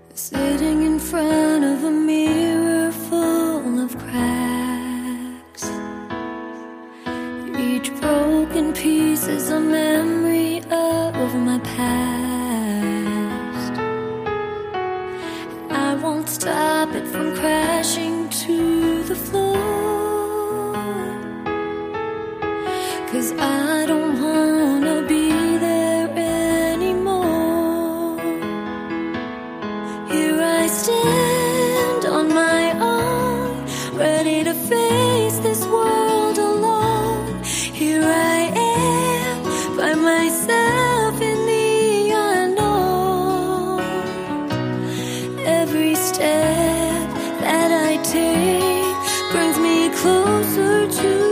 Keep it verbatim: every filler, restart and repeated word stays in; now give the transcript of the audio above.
Sitting in front of a mirror full of cracks, each broken piece is a memory of my past. I won't stop it from crashing to the floor, 'cause I don't wanna be there anymore. Here I stand on my own, ready to face this world alone. Here I am by myself in the unknown. Every step that I take brings me closer to